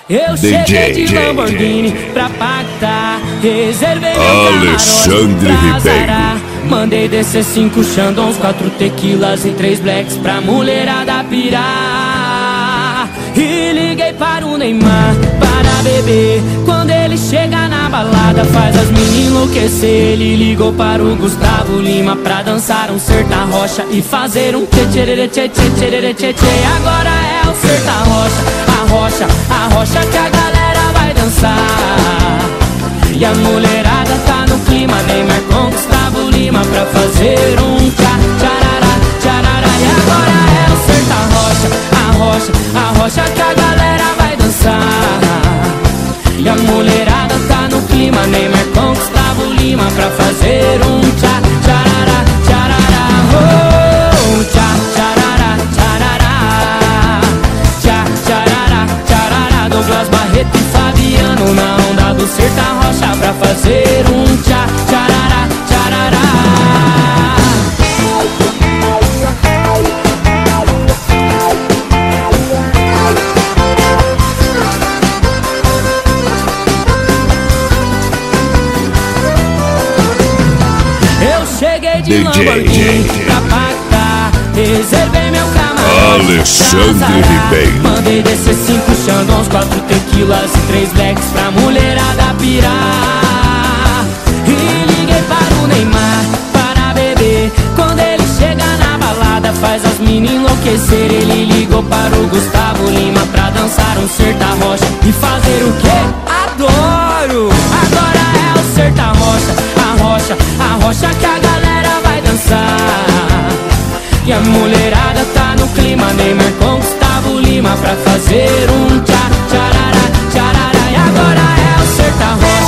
Eu cheguei de Lamborghini pra pactar, reservei meu Alexandre camarote pra Ribeiro. azar. Mandei descer 5 Xandons, 4 tequilas e 3 blacks pra mulherada pirar. E liguei para o Neymar para beber. Quando ele chega na balada faz as meninas enlouquecer. Ele ligou para o Gustavo Lima pra dançar um Serta Rocha e fazer um tchê tchê tchê tchê tchê tchê. Agora é o Serta Rocha, a rocha que a galera vai dançar. E a mulherada tá no clima, Neymar com Gustavo Lima pra fazer um tchá tcharará tcharará. E agora é o Serta Rocha, a rocha que a galera vai dançar. E a mulherada tá no clima, Neymar com Gustavo Lima pra fazer um tchá tcharará tcharará. Oh, tchá tcharará tcharará, tchá tcharará tcharará. Douglas Barreto e Fabiano na onda do Serta Rocha pra fazer um tchá tcharará tcharará. Eu cheguei de Lamborghini pra pactar, reservei meu camarote Alexandre Ribeiro. Mandei descer 5 Xandons, 4 tequilas e 3 blacks pra mulherada pirar. E liguei para o Neymar para beber. Quando ele chega na balada faz as minas enlouquecer. Ele ligou para o Gustavo Lima pra dançar um Serta Rocha e fazer o quê? Adoro! Agora é o Serta a rocha que a galera vai dançar. E a mulherada tá no clima, Neymar com Gustavo Lima pra fazer um tchá tcharará tcharará. E agora é o Serta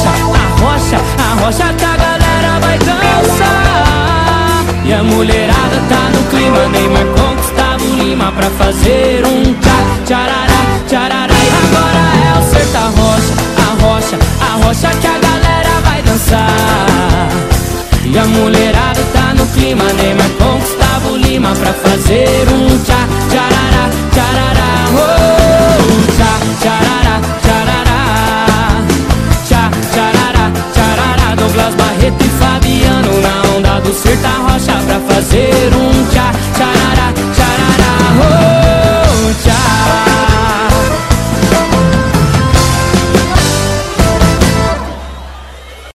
a rocha que a galera vai dançar. E a mulherada tá no clima, Neymar com Gustavo Lima pra fazer um tchá tcharará tcharará. E agora é o Serta a rocha que a galera vai dançar. E a mulherada tá no clima, Neymar com Gustavo Lima pra fazer um